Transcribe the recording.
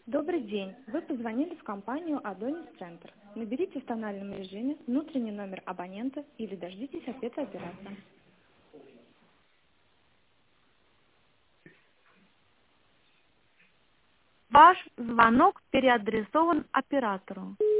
Добрый день. Вы позвонили в компанию Адонис Центр. Наберите в тональном режиме внутренний номер абонента или дождитесь ответа оператора. Ваш звонок переадресован оператору.